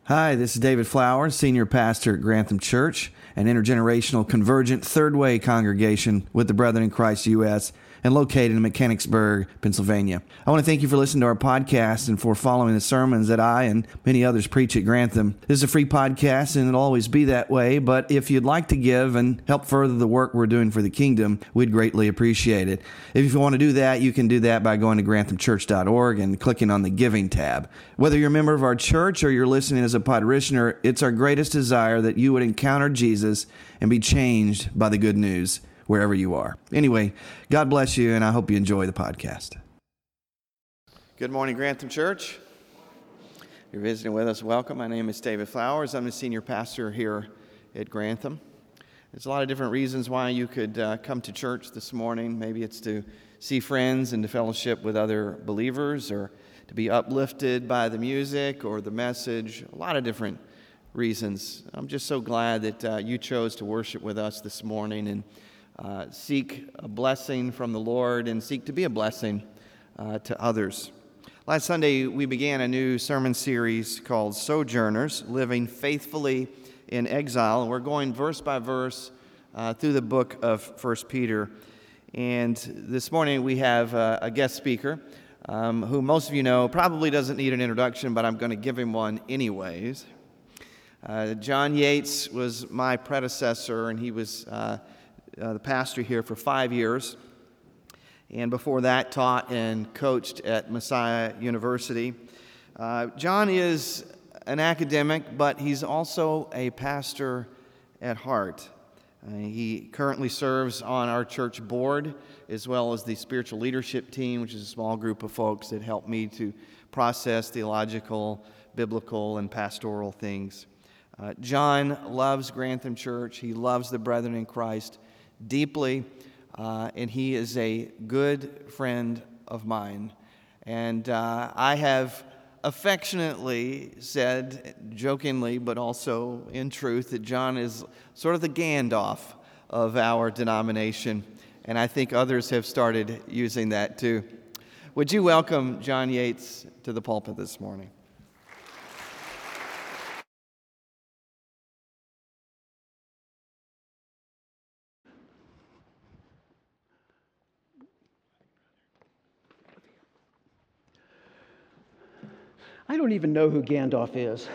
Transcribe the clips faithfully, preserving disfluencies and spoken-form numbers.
Hi, this is David Flowers, Senior Pastor at Grantham Church, an intergenerational convergent third way congregation with the Brethren in Christ U S and located in Mechanicsburg, Pennsylvania. I want to thank you for listening to our podcast and for following the sermons that I and many others preach at Grantham. This is a free podcast and it'll always be that way, but if you'd like to give and help further the work we're doing for the kingdom, we'd greatly appreciate it. If you want to do that, you can do that by going to grantham church dot org and clicking on the Giving tab. Whether you're a member of our church or you're listening as a parishioner, it's our greatest desire that you would encounter Jesus and be changed by the good news wherever you are. Anyway, God bless you, and I hope you enjoy the podcast. Good morning, Grantham Church. If you're visiting with us, welcome. My name is David Flowers. I'm the senior pastor here at Grantham. There's a lot of different reasons why you could uh, come to church this morning. Maybe it's to see friends and to fellowship with other believers, or to be uplifted by the music or the message. A lot of different reasons. I'm just so glad that uh, you chose to worship with us this morning and uh, seek a blessing from the Lord and seek to be a blessing uh, to others. Last Sunday, we began a new sermon series called Sojourners, Living Faithfully in Exile. And we're going verse by verse uh, through the book of First Peter. And this morning, we have uh, a guest speaker um, who most of you know probably doesn't need an introduction, but I'm going to give him one anyways. Uh, John Yates was my predecessor, and he was uh, uh, the pastor here for five years. And before that, taught and coached at Messiah University. Uh, John is an academic, but he's also a pastor at heart. Uh, he currently serves on our church board, as well as the spiritual leadership team, which is a small group of folks that help me to process theological, biblical, and pastoral things. Uh, John loves Grantham Church. He loves the brethren in Christ deeply, uh, and he is a good friend of mine. And uh, I have affectionately said, jokingly, but also in truth, that John is sort of the Gandalf of our denomination, and I think others have started using that too. Would you welcome John Yates to the pulpit this morning? I don't even know who Gandalf is.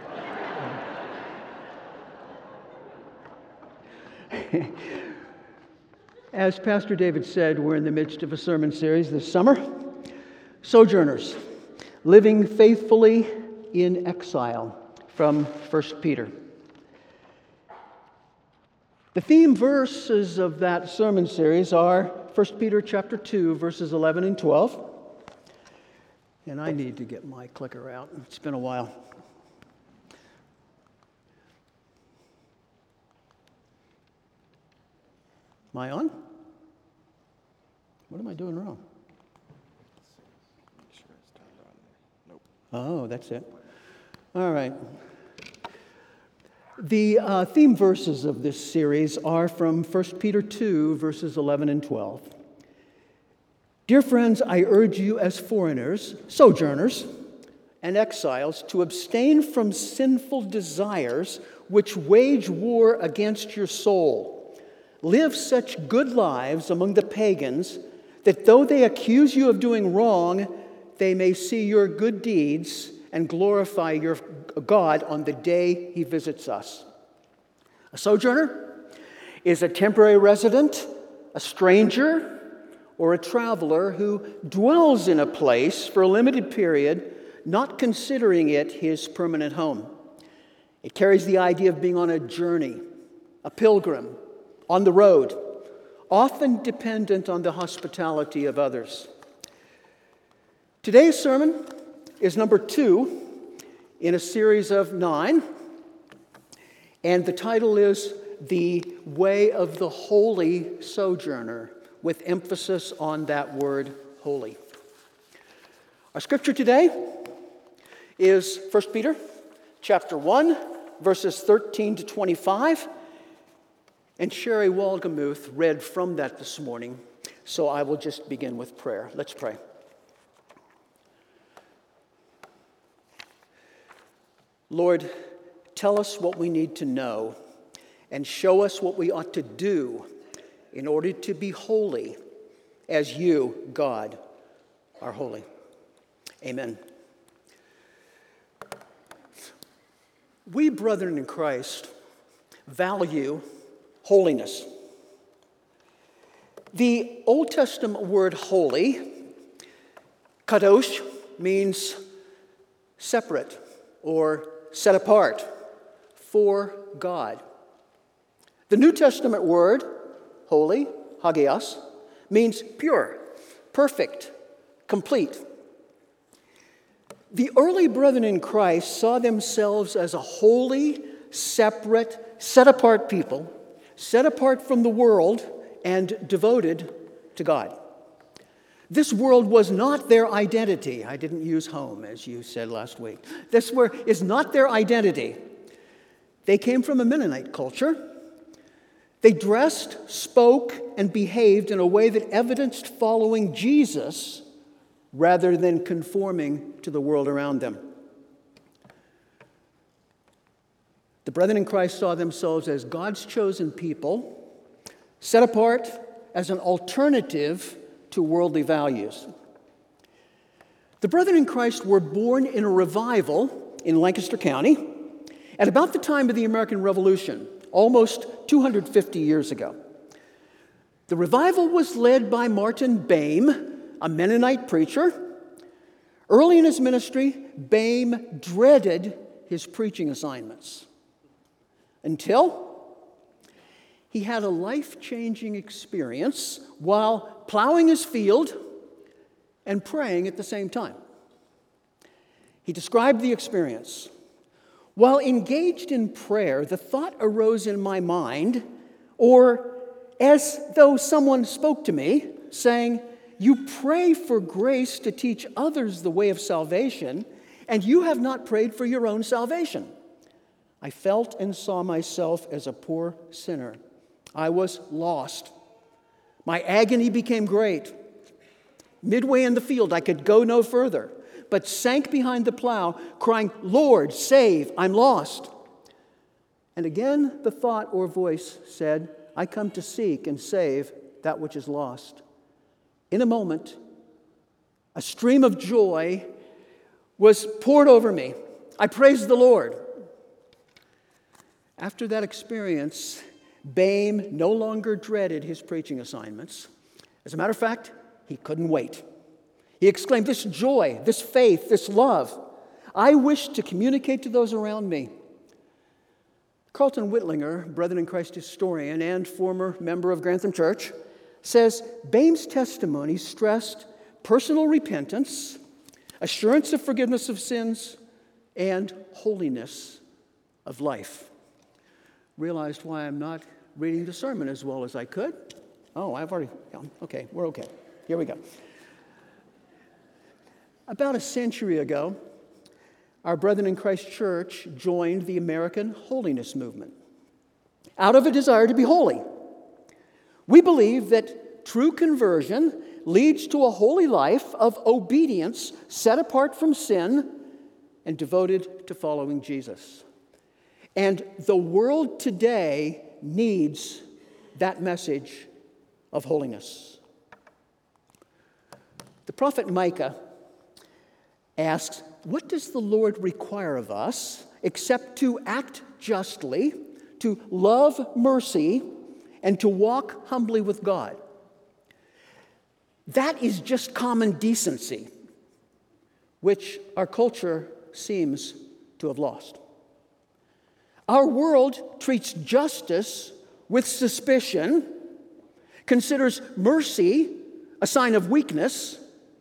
As Pastor David said, we're in the midst of a sermon series this summer. Sojourners, Living Faithfully in Exile, from First Peter. The theme verses of that sermon series are First Peter chapter two, verses eleven and twelve. And I need to get my clicker out. It's been a while. Am I on? What am I doing wrong? Oh, that's it. All right. The uh, theme verses of this series are from First Peter two, verses eleven and twelve. Dear friends, I urge you as foreigners, sojourners, and exiles to abstain from sinful desires which wage war against your soul. Live such good lives among the pagans that though they accuse you of doing wrong, they may see your good deeds and glorify your God on the day he visits us. A sojourner is a temporary resident, a stranger, or a traveler who dwells in a place for a limited period, not considering it his permanent home. It carries the idea of being on a journey, a pilgrim, on the road, often dependent on the hospitality of others. Today's sermon is number two in a series of nine, and the title is The Way of the Holy Sojourner, with emphasis on that word, holy. Our scripture today is First Peter chapter one, verses thirteen to twenty-five. And Sherry Walgamuth read from that this morning, so I will just begin with prayer. Let's pray. Lord, tell us what we need to know and show us what we ought to do in order to be holy as you, God, are holy. Amen. We, brethren in Christ, value holiness. The Old Testament word holy, kadosh, means separate or set apart for God. The New Testament word, holy, hagios, means pure, perfect, complete. The early brethren in Christ saw themselves as a holy, separate, set-apart people, set apart from the world and devoted to God. This world was not their identity. I didn't use home, as you said last week. This is not their identity. They came from a Mennonite culture. They dressed, spoke, and behaved in a way that evidenced following Jesus rather than conforming to the world around them. The brethren in Christ saw themselves as God's chosen people, set apart as an alternative to worldly values. The brethren in Christ were born in a revival in Lancaster County at about the time of the American Revolution, almost two hundred fifty years ago. The revival was led by Martin Boehm, a Mennonite preacher. Early in his ministry, Boehm dreaded his preaching assignments until he had a life-changing experience while plowing his field and praying at the same time. He described the experience. While engaged in prayer, the thought arose in my mind, or as though someone spoke to me, saying, "You pray for grace to teach others the way of salvation, and you have not prayed for your own salvation." I felt and saw myself as a poor sinner. I was lost. My agony became great. Midway in the field, I could go no further, but sank behind the plow, crying, "Lord, save, I'm lost." And again the thought or voice said, "I come to seek and save that which is lost." In a moment, a stream of joy was poured over me. I praised the Lord. After that experience, Boehm no longer dreaded his preaching assignments. As a matter of fact, he couldn't wait. He exclaimed, "This joy, this faith, this love, I wish to communicate to those around me." Carlton Whitlinger, Brethren in Christ historian and former member of Grantham Church, says Boehm's testimony stressed personal repentance, assurance of forgiveness of sins, and holiness of life. Realized why I'm not reading the sermon as well as I could. Oh, I've already, okay, we're okay. Here we go. About a century ago, our Brethren in Christ Church joined the American Holiness Movement out of a desire to be holy. We believe that true conversion leads to a holy life of obedience set apart from sin and devoted to following Jesus. And the world today needs that message of holiness. The prophet Micah asks, "What does the Lord require of us except to act justly, to love mercy, and to walk humbly with God?" That is just common decency, which our culture seems to have lost. Our world treats justice with suspicion, considers mercy a sign of weakness,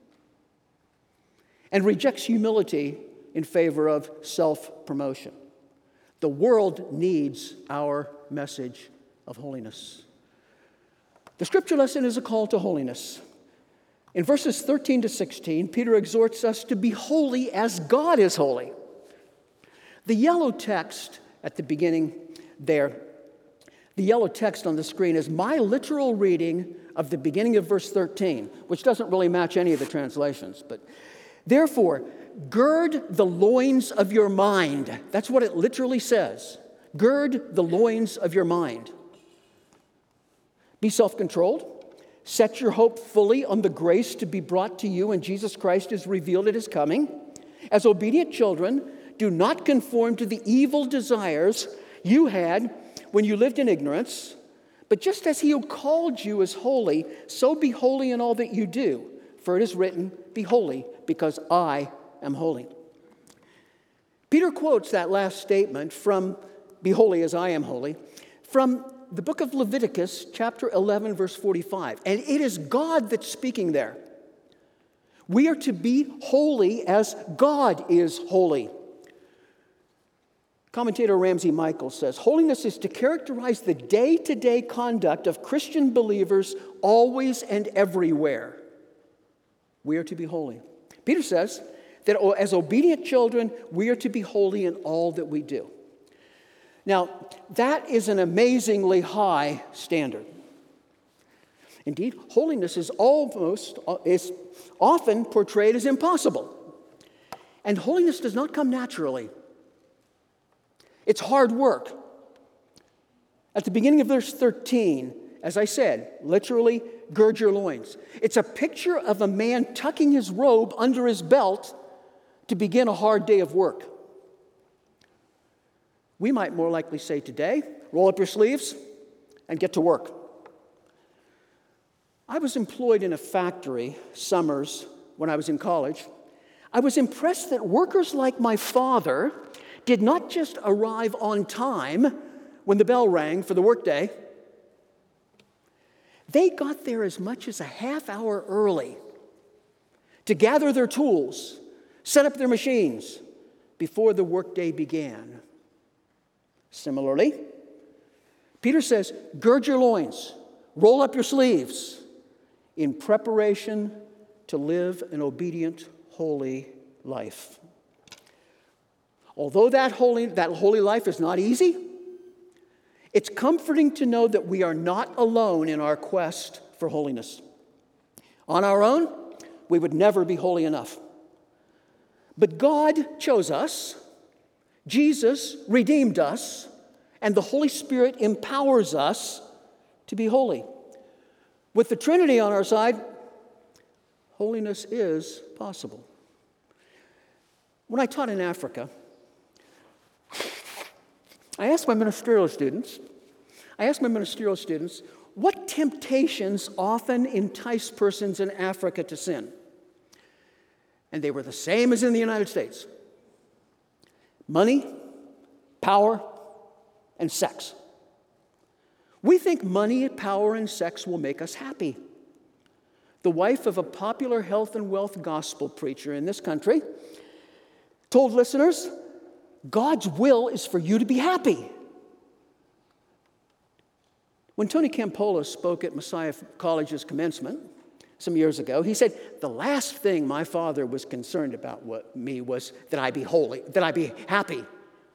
and rejects humility in favor of self-promotion. The world needs our message of holiness. The scripture lesson is a call to holiness. In verses thirteen to sixteen, Peter exhorts us to be holy as God is holy. The yellow text at the beginning there, the yellow text on the screen is my literal reading of the beginning of verse thirteen, which doesn't really match any of the translations, but Therefore, gird the loins of your mind. That's what it literally says. Gird the loins of your mind. Be self-controlled. Set your hope fully on the grace to be brought to you when Jesus Christ is revealed at his coming. As obedient children, do not conform to the evil desires you had when you lived in ignorance, but just as he who called you is holy, so be holy in all that you do. For it is written, be holy, because I am holy. Peter quotes that last statement from, be holy as I am holy, from the book of Leviticus, chapter eleven, verse forty-five. And it is God that's speaking there. We are to be holy as God is holy. Commentator Ramsey Michaels says, holiness is to characterize the day-to-day conduct of Christian believers always and everywhere. We are to be holy. Peter says that as obedient children, we are to be holy in all that we do. Now, that is an amazingly high standard. Indeed, holiness is almost, is often portrayed as impossible. And holiness does not come naturally. It's hard work. At the beginning of verse thirteen, as I said, literally, gird your loins. It's a picture of a man tucking his robe under his belt to begin a hard day of work. We might more likely say today, roll up your sleeves and get to work. I was employed in a factory summers when I was in college. I was impressed that workers like my father did not just arrive on time when the bell rang for the workday. They got there as much as a half hour early to gather their tools, set up their machines before the workday began. Similarly, Peter says, gird your loins, roll up your sleeves in preparation to live an obedient, holy life. Although that holy, that holy life is not easy, it's comforting to know that we are not alone in our quest for holiness. On our own, we would never be holy enough. But God chose us, Jesus redeemed us, and the Holy Spirit empowers us to be holy. With the Trinity on our side, holiness is possible. When I taught in Africa, I asked my ministerial students, I asked my ministerial students, what temptations often entice persons in Africa to sin? And they were the same as in the United States. Money, power, and sex. We think money, power, and sex will make us happy. The wife of a popular health and wealth gospel preacher in this country told listeners, God's will is for you to be happy. When Tony Campolo spoke at Messiah College's commencement some years ago, he said, the last thing my father was concerned about what, me was that I be holy, that I be happy.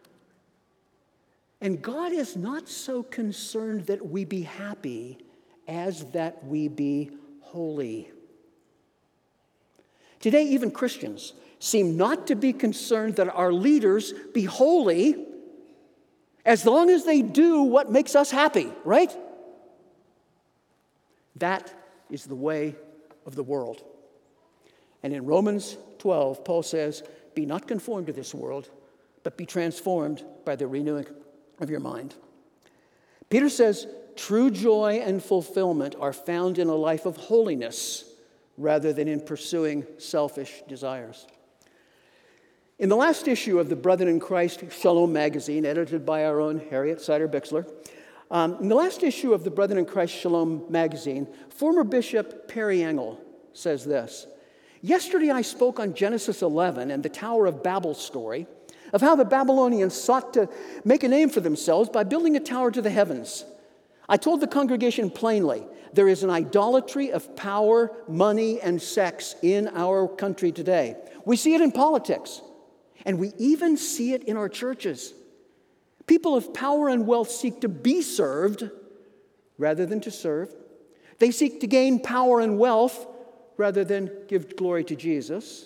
And God is not so concerned that we be happy as that we be holy. Today, even Christians seem not to be concerned that our leaders be holy as long as they do what makes us happy, right? That is the way of the world. And in Romans twelve, Paul says, be not conformed to this world, but be transformed by the renewing of your mind. Peter says, true joy and fulfillment are found in a life of holiness rather than in pursuing selfish desires. In the last issue of the Brethren in Christ Shalom magazine, edited by our own Harriet Sider-Bixler, um, in the last issue of the Brethren in Christ Shalom magazine, former Bishop Perry Engel says this, yesterday I spoke on Genesis eleven and the Tower of Babel story of how the Babylonians sought to make a name for themselves by building a tower to the heavens. I told the congregation plainly, there is an idolatry of power, money, and sex in our country today. We see it in politics. And we even see it in our churches. People of power and wealth seek to be served rather than to serve. They seek to gain power and wealth rather than give glory to Jesus.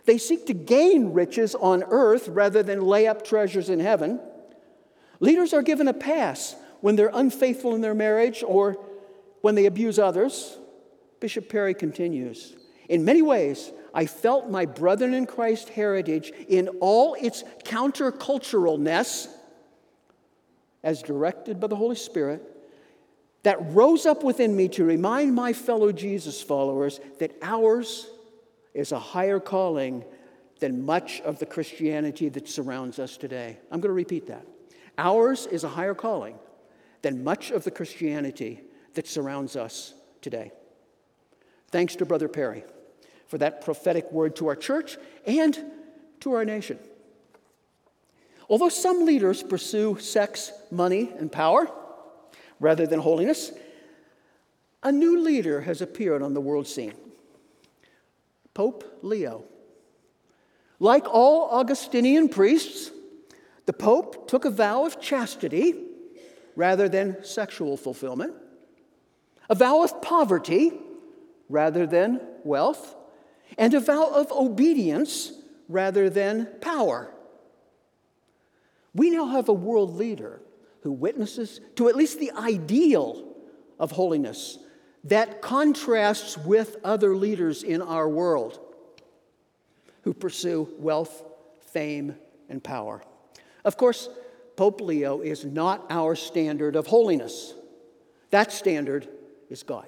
They seek to gain riches on earth rather than lay up treasures in heaven. Leaders are given a pass when they're unfaithful in their marriage or when they abuse others. Bishop Perry continues, in many ways, I felt my brethren in Christ heritage in all its counterculturalness, as directed by the Holy Spirit, that rose up within me to remind my fellow Jesus followers that ours is a higher calling than much of the Christianity that surrounds us today. I'm going to repeat that. Ours is a higher calling than much of the Christianity that surrounds us today. Thanks to Brother Perry for that prophetic word to our church and to our nation. Although some leaders pursue sex, money, and power rather than holiness, a new leader has appeared on the world scene. Pope Leo. Like all Augustinian priests, the Pope took a vow of chastity rather than sexual fulfillment, a vow of poverty rather than wealth, and a vow of obedience rather than power. We now have a world leader who witnesses to at least the ideal of holiness that contrasts with other leaders in our world who pursue wealth, fame, and power. Of course, Pope Leo is not our standard of holiness. That standard is God.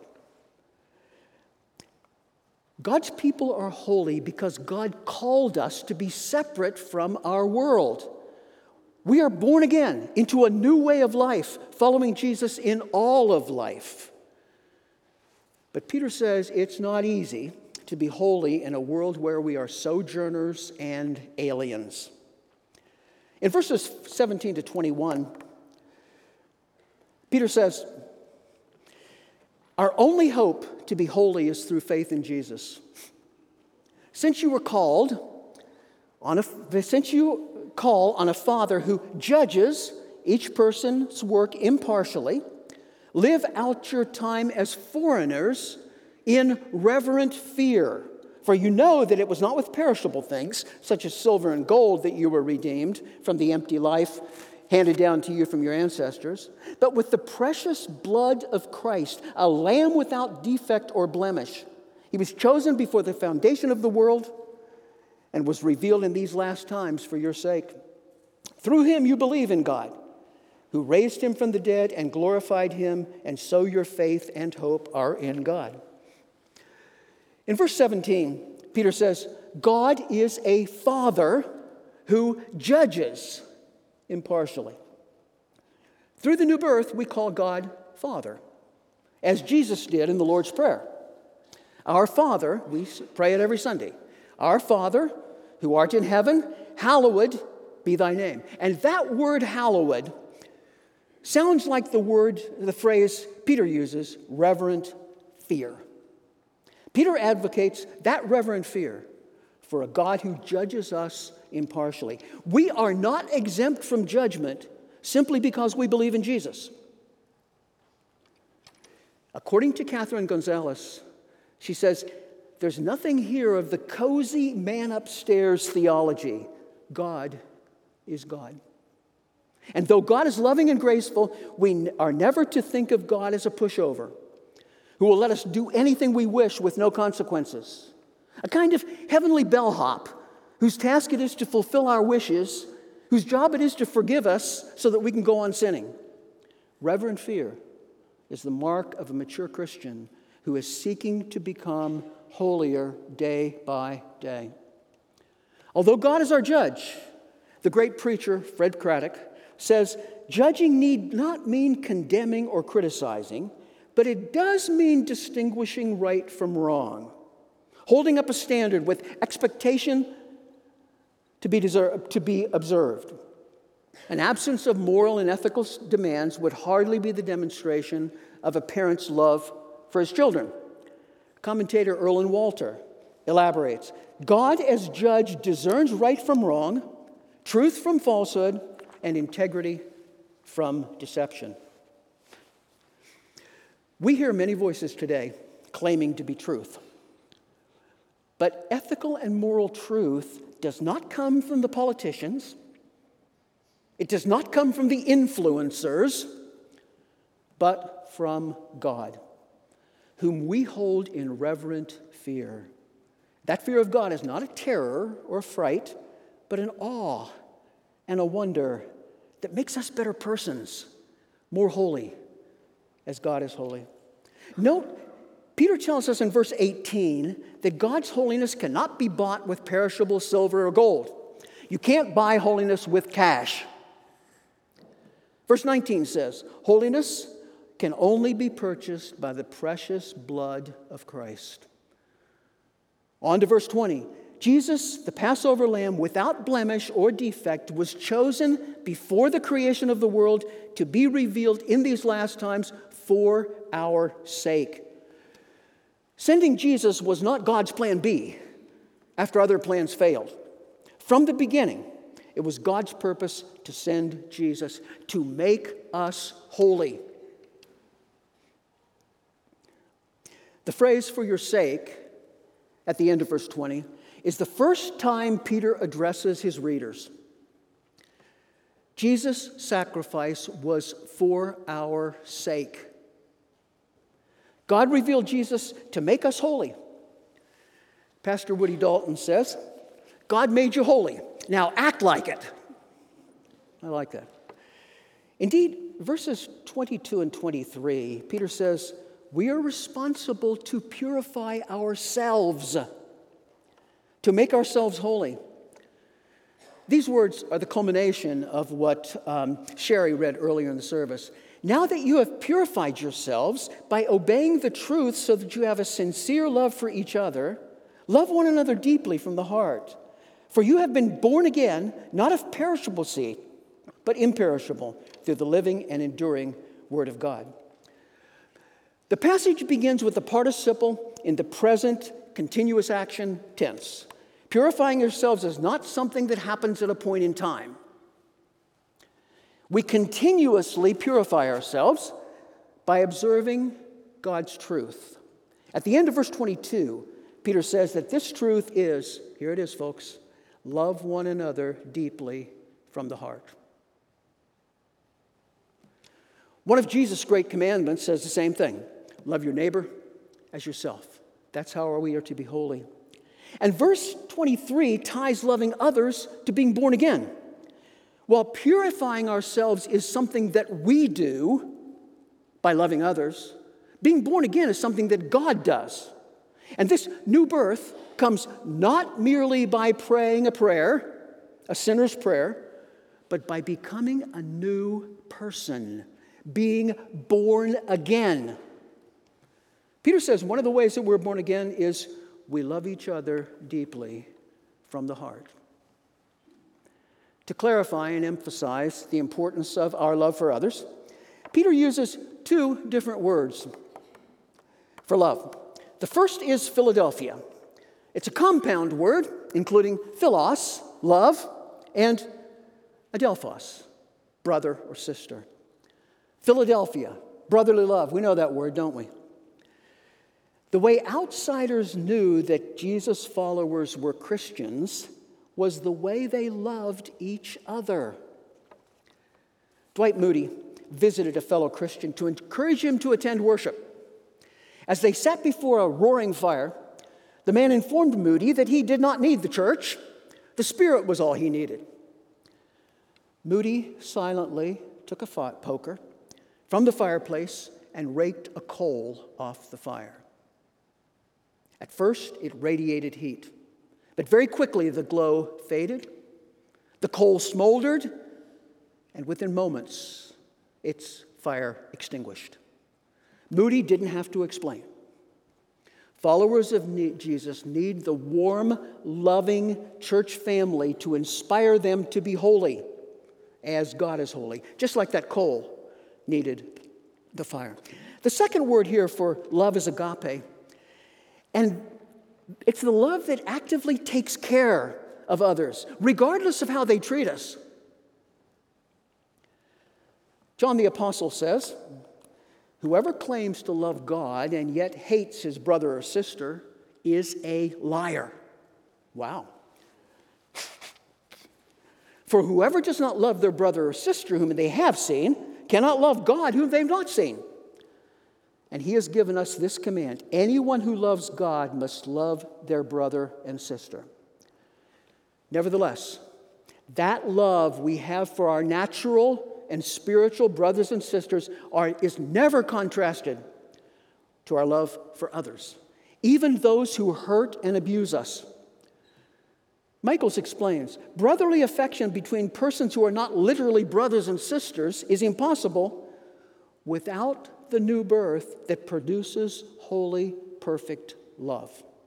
God's people are holy because God called us to be separate from our world. We are born again into a new way of life, following Jesus in all of life. But Peter says it's not easy to be holy in a world where we are sojourners and aliens. In verses seventeen to twenty-one, Peter says, our only hope to be holy is through faith in Jesus. Since you were called on a, since you call on a Father who judges each person's work impartially, live out your time as foreigners in reverent fear. For you know that it was not with perishable things, such as silver and gold, that you were redeemed from the empty life handed down to you from your ancestors, but with the precious blood of Christ, a lamb without defect or blemish. He was chosen before the foundation of the world and was revealed in these last times for your sake. Through him you believe in God, who raised him from the dead and glorified him, and so your faith and hope are in God. In verse seventeen, Peter says, God is a Father who judges impartially. Through the new birth, we call God Father, as Jesus did in the Lord's Prayer. Our Father, we pray it every Sunday. Our Father, who art in heaven, hallowed be thy name. And that word hallowed sounds like the word, the phrase Peter uses, reverent fear. Peter advocates that reverent fear for a God who judges us impartially. We are not exempt from judgment simply because we believe in Jesus. According to Catherine Gonzalez, she says, there's nothing here of the cozy man upstairs theology. God is God. And though God is loving and graceful, we are never to think of God as a pushover who will let us do anything we wish with no consequences. A kind of heavenly bellhop whose task it is to fulfill our wishes, whose job it is to forgive us so that we can go on sinning. Reverent fear is the mark of a mature Christian who is seeking to become holier day by day. Although God is our judge, the great preacher Fred Craddock says, judging need not mean condemning or criticizing, but it does mean distinguishing right from wrong, holding up a standard with expectation to be, deserve, to be observed. An absence of moral and ethical demands would hardly be the demonstration of a parent's love for his children. Commentator Erwin Walter elaborates, God as judge discerns right from wrong, truth from falsehood, and integrity from deception. We hear many voices today claiming to be truth. But ethical and moral truth does not come from the politicians. It does not come from the influencers, but from God, whom we hold in reverent fear. That fear of God is not a terror or a fright, but an awe and a wonder that makes us better persons, more holy as God is holy. Note, Peter tells us in verse eighteen that God's holiness cannot be bought with perishable silver or gold. You can't buy holiness with cash. Verse nineteen says, holiness can only be purchased by the precious blood of Christ. On to verse twenty. Jesus, the Passover lamb, without blemish or defect, was chosen before the creation of the world to be revealed in these last times for our sake. Sending Jesus was not God's plan B after other plans failed. From the beginning, it was God's purpose to send Jesus to make us holy. The phrase "for your sake" at the end of verse twenty is the first time Peter addresses his readers. Jesus' sacrifice was for our sake. God revealed Jesus to make us holy. Pastor Woody Dalton says, God made you holy. Now act like it. I like that. Indeed, verses twenty-two and twenty-three, Peter says, we are responsible to purify ourselves, to make ourselves holy. These words are the culmination of what um, Sherry read earlier in the service. Now that you have purified yourselves by obeying the truth so that you have a sincere love for each other, love one another deeply from the heart. For you have been born again, not of perishable seed, but imperishable, through the living and enduring Word of God. The passage begins with the participle in the present continuous action tense. Purifying yourselves is not something that happens at a point in time. We continuously purify ourselves by observing God's truth. At the end of verse twenty-two, Peter says that this truth is, here it is, folks, love one another deeply from the heart. One of Jesus' great commandments says the same thing. Love your neighbor as yourself. That's how we are to be holy. And verse twenty-three ties loving others to being born again. While purifying ourselves is something that we do by loving others, being born again is something that God does. And this new birth comes not merely by praying a prayer, a sinner's prayer, but by becoming a new person, being born again. Peter says one of the ways that we're born again is we love each other deeply from the heart. To clarify and emphasize the importance of our love for others, Peter uses two different words for love. The first is Philadelphia. It's a compound word, including philos, love, and adelphos, brother or sister. Philadelphia, brotherly love. We know that word, don't we? The way outsiders knew that Jesus' followers were Christians was the way they loved each other. Dwight Moody visited a fellow Christian to encourage him to attend worship. As they sat before a roaring fire, the man informed Moody that he did not need the church. The Spirit was all he needed. Moody silently took a poker from the fireplace and raked a coal off the fire. At first, it radiated heat. But very quickly, the glow faded, the coal smoldered, and within moments, its fire extinguished. Moody didn't have to explain. Followers of Jesus need the warm, loving church family to inspire them to be holy as God is holy, just like that coal needed the fire. The second word here for love is agape, and it's the love that actively takes care of others, regardless of how they treat us. John the Apostle says, whoever claims to love God and yet hates his brother or sister is a liar. Wow. For whoever does not love their brother or sister whom they have seen cannot love God whom they've not seen. And he has given us this command: anyone who loves God must love their brother and sister. Nevertheless, that love we have for our natural and spiritual brothers and sisters are, is never contrasted to our love for others, even those who hurt and abuse us. Michaels explains, brotherly affection between persons who are not literally brothers and sisters is impossible without the new birth that produces holy, perfect love.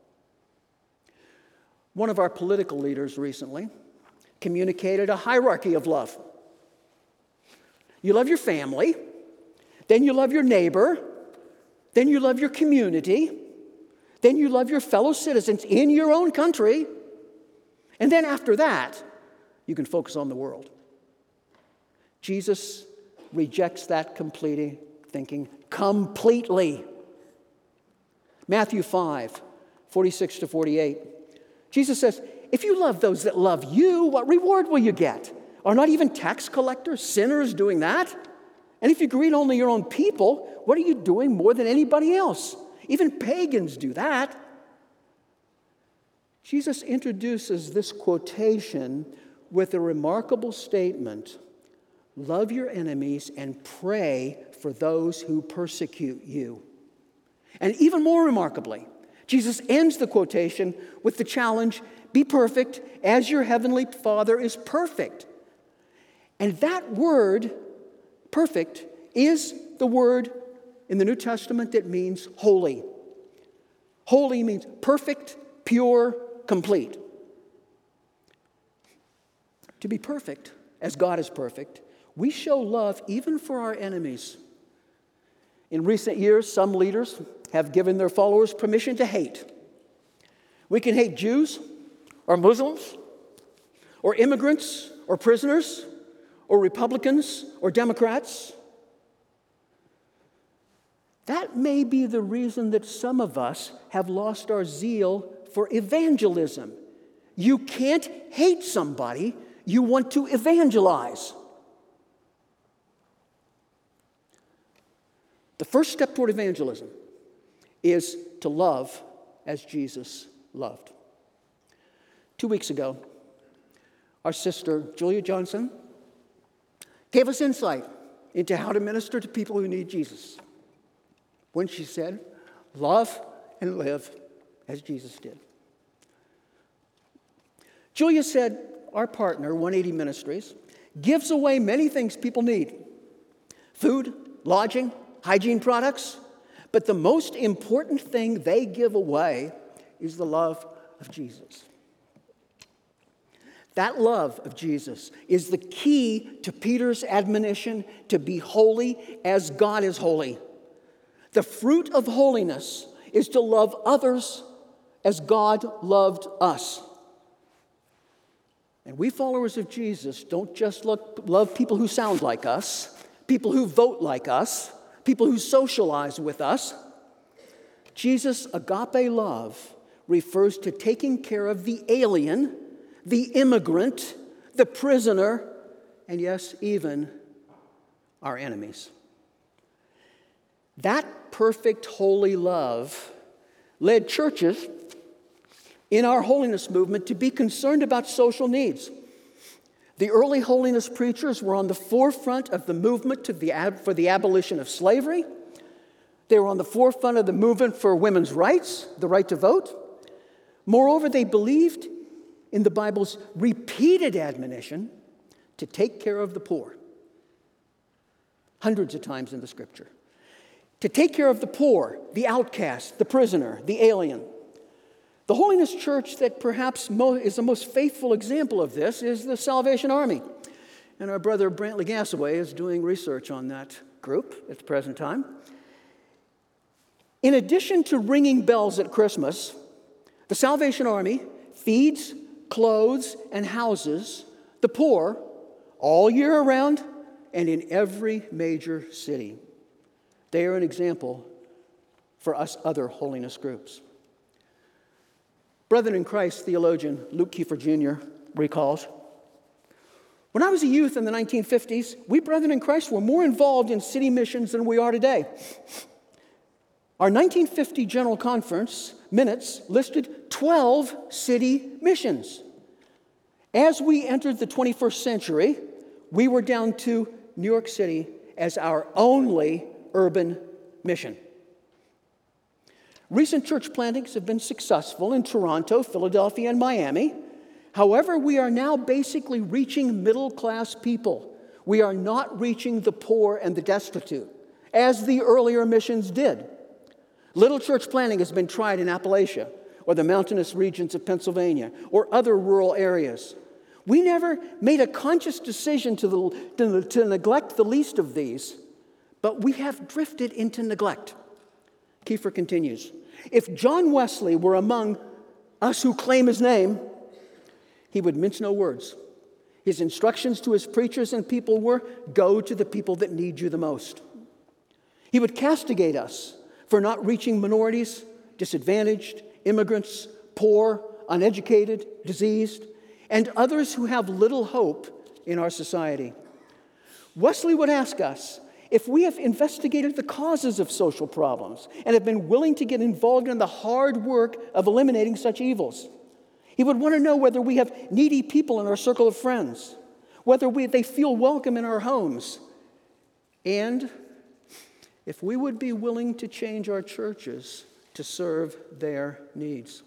One of our political leaders recently communicated a hierarchy of love. You love your family, then you love your neighbor, then you love your community, then you love your fellow citizens in your own country, and then after that, you can focus on the world. Jesus rejects that completely thinking completely. Matthew five, forty-six to forty-eight. Jesus says, if you love those that love you, what reward will you get? Are not even tax collectors, sinners doing that? And if you greet only your own people, what are you doing more than anybody else? Even pagans do that. Jesus introduces this quotation with a remarkable statement: love your enemies and pray for those who persecute you. And even more remarkably, Jesus ends the quotation with the challenge: be perfect as your heavenly Father is perfect. And that word, perfect, is the word in the New Testament that means holy. Holy means perfect, pure, complete. To be perfect, as God is perfect, we show love even for our enemies. In recent years, some leaders have given their followers permission to hate. We can hate Jews or Muslims or immigrants or prisoners or Republicans or Democrats. That may be the reason that some of us have lost our zeal for evangelism. You can't hate somebody, you want to evangelize. The first step toward evangelism is to love as Jesus loved. Two weeks ago, our sister, Julia Johnson, gave us insight into how to minister to people who need Jesus when she said, love and live as Jesus did. Julia said our partner, one eighty Ministries, gives away many things people need: food, lodging, hygiene products. But the most important thing they give away is the love of Jesus. That love of Jesus is the key to Peter's admonition to be holy as God is holy. The fruit of holiness is to love others as God loved us. And we followers of Jesus don't just look, love people who sound like us, people who vote like us, people who socialize with us. Jesus' agape love refers to taking care of the alien, the immigrant, the prisoner, and yes, even our enemies. That perfect holy love led churches in our holiness movement to be concerned about social needs. The early holiness preachers were on the forefront of the movement to the ab- for the abolition of slavery. They were on the forefront of the movement for women's rights, the right to vote. Moreover, they believed in the Bible's repeated admonition to take care of the poor. Hundreds of times in the Scripture. To take care of the poor, the outcast, the prisoner, the alien. The Holiness Church that perhaps is the most faithful example of this is the Salvation Army. And our brother Brantley Gassaway is doing research on that group at the present time. In addition to ringing bells at Christmas, the Salvation Army feeds, clothes, and houses the poor all year around and in every major city. They are an example for us other holiness groups. Brother in Christ theologian Luke Kiefer Junior recalls, "When I was a youth in the nineteen fifties, we Brethren in Christ were more involved in city missions than we are today. Our nineteen fifty General Conference minutes listed twelve city missions. As we entered the twenty-first century, we were down to New York City as our only urban mission. Recent church plantings have been successful in Toronto, Philadelphia, and Miami. However, we are now basically reaching middle-class people. We are not reaching the poor and the destitute, as the earlier missions did. Little church planting has been tried in Appalachia, or the mountainous regions of Pennsylvania, or other rural areas. We never made a conscious decision to, the, to, to neglect the least of these, but we have drifted into neglect." Kiefer continues, "If John Wesley were among us who claim his name, he would mince no words. His instructions to his preachers and people were, go to the people that need you the most. He would castigate us for not reaching minorities, disadvantaged, immigrants, poor, uneducated, diseased, and others who have little hope in our society. Wesley would ask us if we have investigated the causes of social problems and have been willing to get involved in the hard work of eliminating such evils. He would want to know whether we have needy people in our circle of friends, whether we, they feel welcome in our homes, and if we would be willing to change our churches to serve their needs."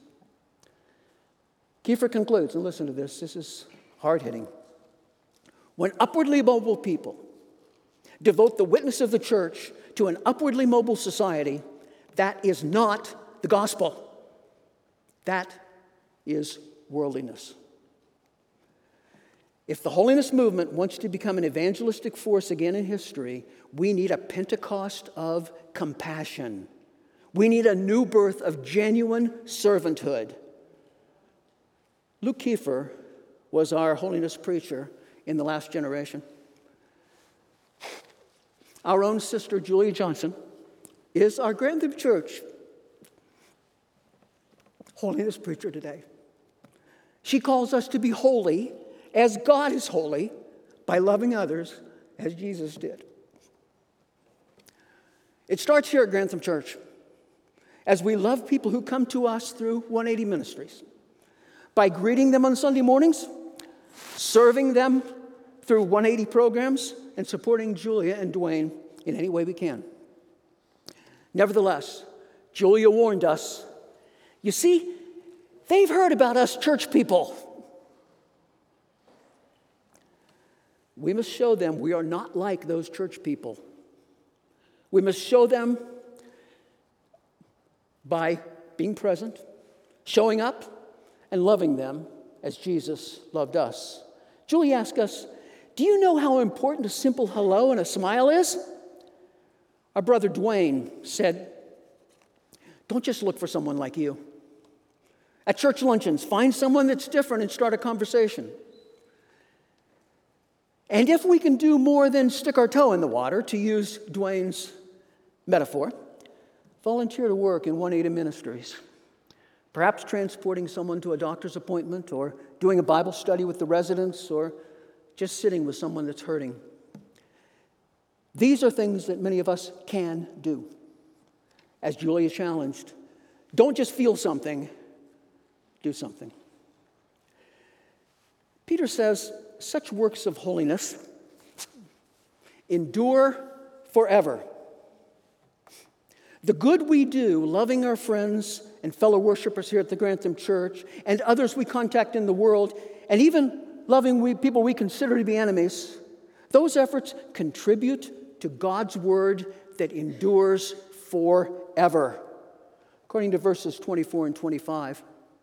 Kiefer concludes, and listen to this, this is hard-hitting. "When upwardly mobile people devote the witness of the church to an upwardly mobile society, that is not the gospel. That is worldliness. If the holiness movement wants to become an evangelistic force again in history, we need a Pentecost of compassion. We need a new birth of genuine servanthood." Luke Kiefer was our holiness preacher in the last generation. Our own sister, Julia Johnson, is our Grantham Church holiness preacher today. She calls us to be holy as God is holy by loving others as Jesus did. It starts here at Grantham Church as we love people who come to us through one eighty Ministries, by greeting them on Sunday mornings, serving them through one eighty programs, and supporting Julia and Dwayne in any way we can. Nevertheless, Julia warned us, you see, they've heard about us church people. We must show them we are not like those church people. We must show them by being present, showing up, and loving them as Jesus loved us. Julie asked us, do you know how important a simple hello and a smile is? Our brother Dwayne said, don't just look for someone like you. At church luncheons, find someone that's different and start a conversation. And if we can do more than stick our toe in the water, to use Dwayne's metaphor, volunteer to work in one eighty Ministries. Perhaps transporting someone to a doctor's appointment, or doing a Bible study with the residents, or just sitting with someone that's hurting. These are things that many of us can do. As Julia challenged, don't just feel something, do something. Peter says, such works of holiness endure forever. The good we do, loving our friends and fellow worshipers here at the Grantham Church, and others we contact in the world, and even loving we, people we consider to be enemies, those efforts contribute to God's word that endures forever, according to verses twenty-four and twenty-five.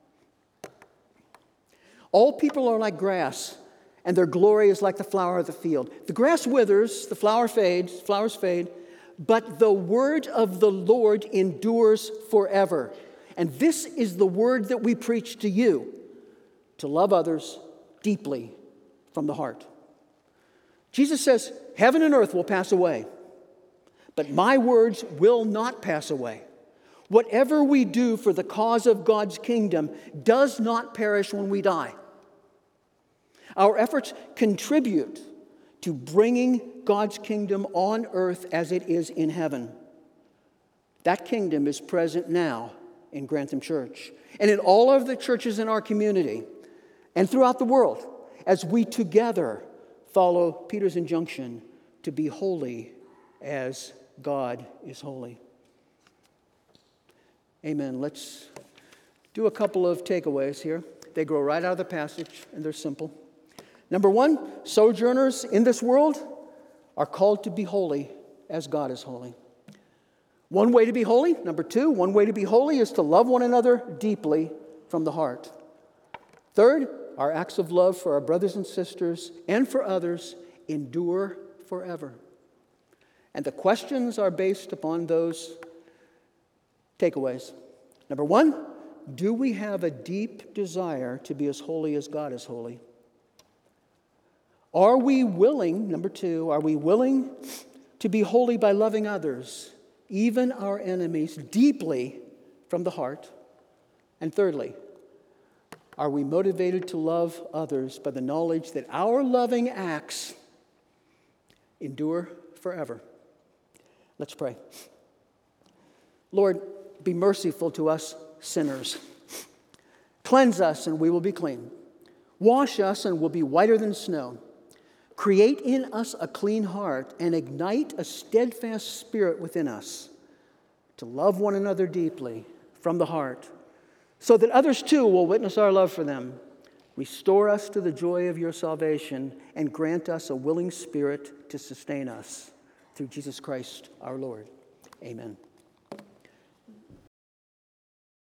All people are like grass, and their glory is like the flower of the field. The grass withers, the flower fades, flowers fade, but the word of the Lord endures forever. And this is the word that we preach to you, to love others deeply from the heart. Jesus says, heaven and earth will pass away, but my words will not pass away. Whatever we do for the cause of God's kingdom does not perish when we die. Our efforts contribute to bringing God's kingdom on earth as it is in heaven. That kingdom is present now in Grantham Church and in all of the churches in our community and throughout the world as we together follow Peter's injunction to be holy as God is holy. Amen. Let's do a couple of takeaways here. They grow right out of the passage, and they're simple. Number one, sojourners in this world are called to be holy as God is holy. One way to be holy, number two, one way to be holy is to love one another deeply from the heart. Third, our acts of love for our brothers and sisters and for others endure forever. And the questions are based upon those takeaways. Number one, do we have a deep desire to be as holy as God is holy? Are we willing, number two, are we willing to be holy by loving others, even our enemies, deeply from the heart? And thirdly, are we motivated to love others by the knowledge that our loving acts endure forever? Let's pray. Lord, be merciful to us sinners. Cleanse us and we will be clean. Wash us and we'll be whiter than snow. Create in us a clean heart and ignite a steadfast spirit within us to love one another deeply from the heart, so that others too will witness our love for them. Restore us to the joy of your salvation and grant us a willing spirit to sustain us. Through Jesus Christ our Lord. Amen.